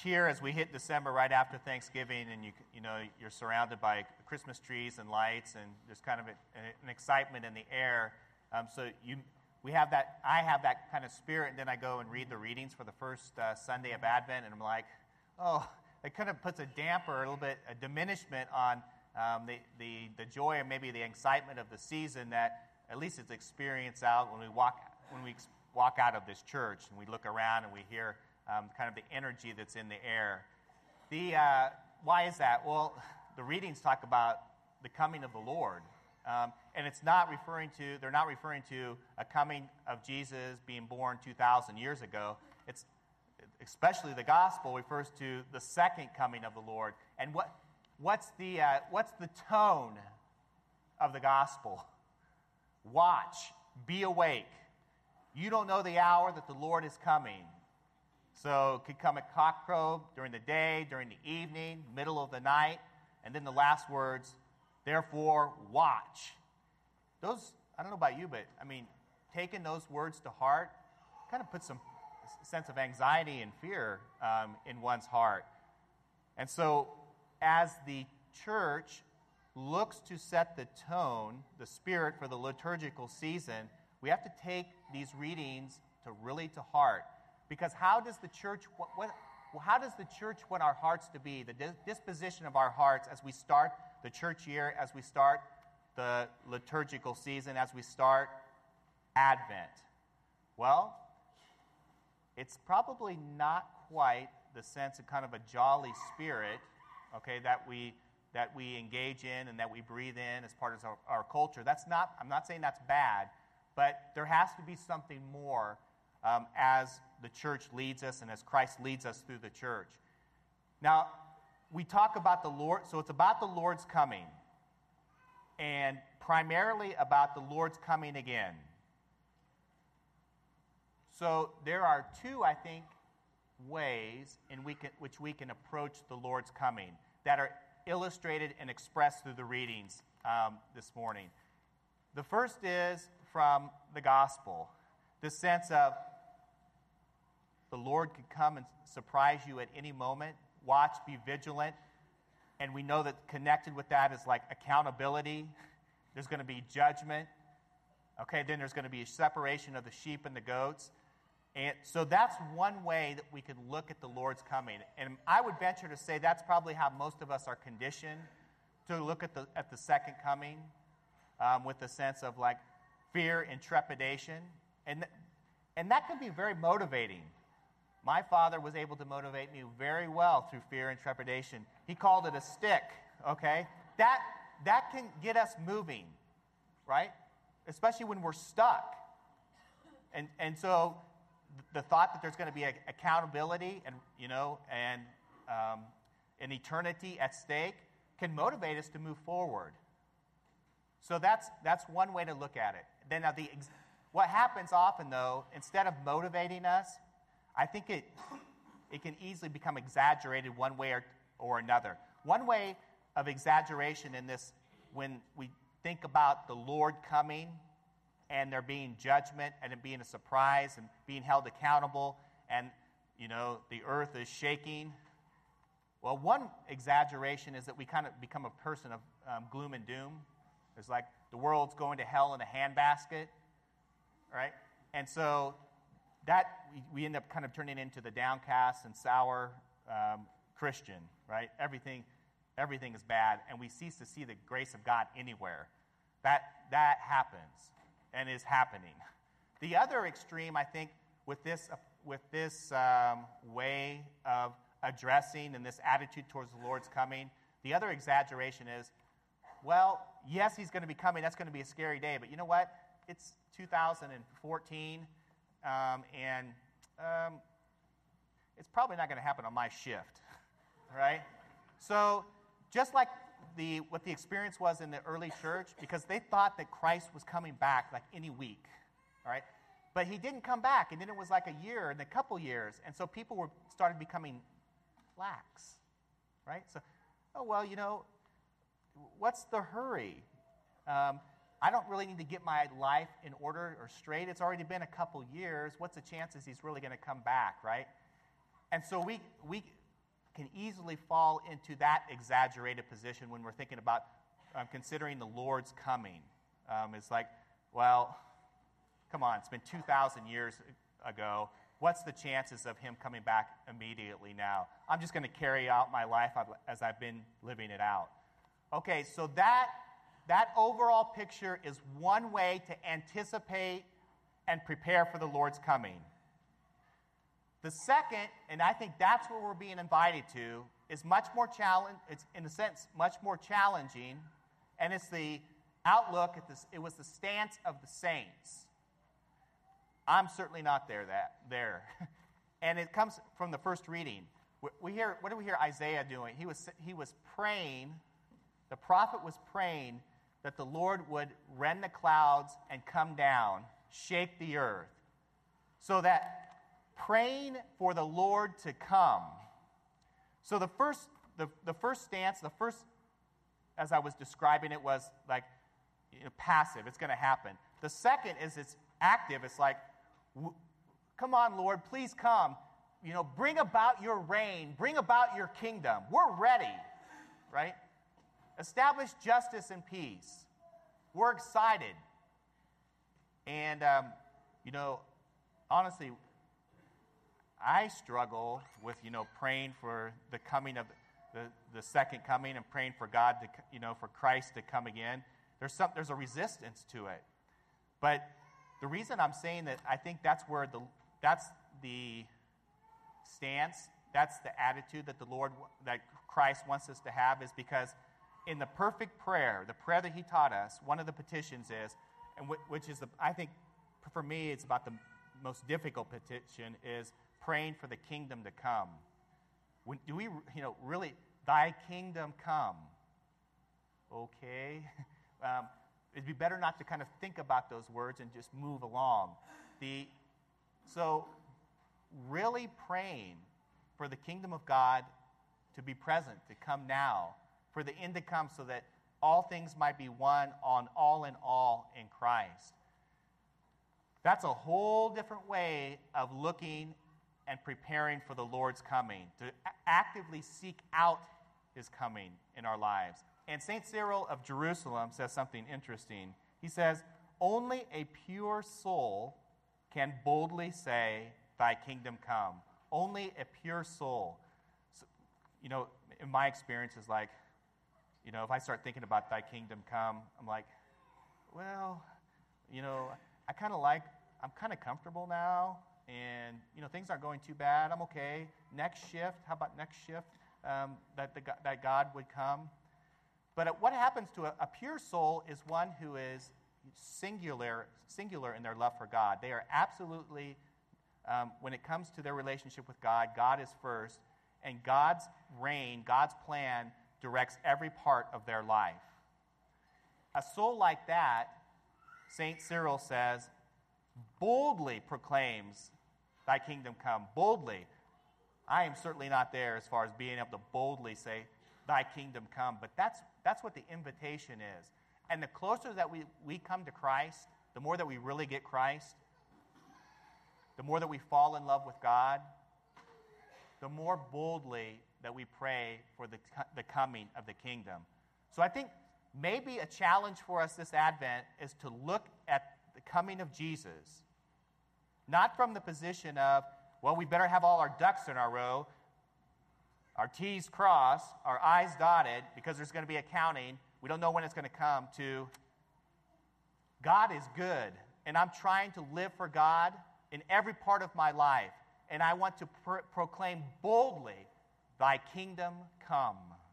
here as we hit December right after Thanksgiving, and you're surrounded by Christmas trees and lights, and there's kind of an excitement in the air. I have that kind of spirit, and then I go and read the readings for the first Sunday of Advent, and I'm like, oh, it kind of puts a damper, a little bit, a diminishment on the joy and maybe the excitement of the season that at least it's experienced out when we walk out of this church and we look around and we hear kind of the energy that's in the air. Why is that? Well, the readings talk about the coming of the Lord. And they're not referring to a coming of Jesus being born 2,000 years ago. It's especially the gospel refers to the second coming of the Lord. And what's the tone of the gospel? Watch, be awake. You don't know the hour that the Lord is coming. So it could come at cockcrow during the day, during the evening, middle of the night, and then the last words, therefore, watch. Those, I don't know about you, but taking those words to heart kind of puts some sense of anxiety and fear in one's heart. And so as the church looks to set the tone, the spirit for the liturgical season, we have to take these readings to heart. Because how does the church want our hearts to be, the disposition of our hearts as we start the church year, as we start the liturgical season, as we start Advent? Well, it's probably not quite the sense of kind of a jolly spirit, okay, that we engage in and that we breathe in as part of our culture. I'm not saying that's bad, but there has to be something more as the church leads us and as Christ leads us through the church. Now, we talk about the Lord, so it's about the Lord's coming, and primarily about the Lord's coming again. So there are two, I think, ways in which we can approach the Lord's coming that are illustrated and expressed through the readings this morning. The first is from the gospel, the sense of the Lord could come and surprise you at any moment. Watch, be vigilant. And we know that connected with that is like accountability. There's going to be judgment. Okay, then there's going to be a separation of the sheep and the goats. And so that's one way that we can look at the Lord's coming. And I would venture to say that's probably how most of us are conditioned to look at the second coming with the sense of like fear and trepidation. And that can be very motivating. My father was able to motivate me very well through fear and trepidation. He called it a stick, okay? That can get us moving, right? Especially when we're stuck. And so the thought that there's going to be accountability and an eternity at stake can motivate us to move forward. So that's one way to look at it. Then what happens often, though, instead of motivating us, I think it can easily become exaggerated one way or another. One way of exaggeration in this, when we think about the Lord coming and there being judgment and it being a surprise and being held accountable and, the earth is shaking. Well, one exaggeration is that we kind of become a person of gloom and doom. It's like the world's going to hell in a handbasket, right? And so that we end up kind of turning into the downcast and sour Christian, right? Everything is bad, and we cease to see the grace of God anywhere. That happens and is happening. The other extreme, I think, with this way of addressing and this attitude towards the Lord's coming, the other exaggeration is, well, yes, he's going to be coming. That's going to be a scary day, but you know what? It's 2014. And it's probably not going to happen on my shift, right? So just like what the experience was in the early church, because they thought that Christ was coming back like any week, all right? But he didn't come back, and then it was like a year and a couple years, and so people started becoming lax, right? So, what's the hurry? I don't really need to get my life in order or straight. It's already been a couple years. What's the chances he's really going to come back, right? And so can easily fall into that exaggerated position when we're thinking about considering the Lord's coming. It's like, well, come on, it's been 2,000 years ago. What's the chances of him coming back immediately now? I'm just going to carry out my life as I've been living it out. Okay, so that overall picture is one way to anticipate and prepare for the Lord's coming. The second, and I think that's what we're being invited to, is much more challenge. It's in a sense much more challenging, and it's the outlook at this. It was the stance of the saints. I'm certainly not there. And it comes from the first reading. What do we hear Isaiah doing? He was praying. The prophet was praying that the Lord would rend the clouds and come down, shake the earth, so that praying for the Lord to come. So the first stance, as I was describing it, was like passive. It's going to happen. The second is it's active. It's like, come on, Lord, please come. Bring about your reign. Bring about your kingdom. We're ready, right? Establish justice and peace. We're excited. And, honestly, I struggle with, praying for the coming of the second coming and praying for God to, for Christ to come again. There's a resistance to it. But the reason I'm saying that I think that's the stance, that's the attitude that Christ wants us to have, is because in the perfect prayer, the prayer that he taught us, one of the petitions is, and which is, I think, for me, it's about the most difficult petition, is praying for the kingdom to come. Do we, really, thy kingdom come? Okay. It'd be better not to kind of think about those words and just move along. So really praying for the kingdom of God to be present, to come now, for the end to come, so that all things might be one on all in all in Christ. That's a whole different way of looking and preparing for the Lord's coming, to actively seek out his coming in our lives. And St. Cyril of Jerusalem says something interesting. He says, only a pure soul can boldly say, thy kingdom come. Only a pure soul. So, in my experience, is like, if I start thinking about thy kingdom come, I'm like, well, I'm kind of comfortable now, and, things aren't going too bad. I'm okay. Next shift, how about next shift, that God would come? But what happens to a pure soul is one who is singular in their love for God. They are absolutely, when it comes to their relationship with God, God is first, and God's reign, God's plan directs every part of their life. A soul like that, St. Cyril says, boldly proclaims, thy kingdom come. Boldly. I am certainly not there as far as being able to boldly say, thy kingdom come. But that's what the invitation is. And the closer that we come to Christ, the more that we really get Christ, the more that we fall in love with God, the more boldly that we pray for the coming of the kingdom. So I think maybe a challenge for us this Advent is to look at the coming of Jesus, not from the position of, well, we better have all our ducks in our row, our T's crossed, our I's dotted, because there's going to be accounting. We don't know when it's going to come, to God is good, and I'm trying to live for God in every part of my life, and I want to proclaim boldly, thy kingdom come.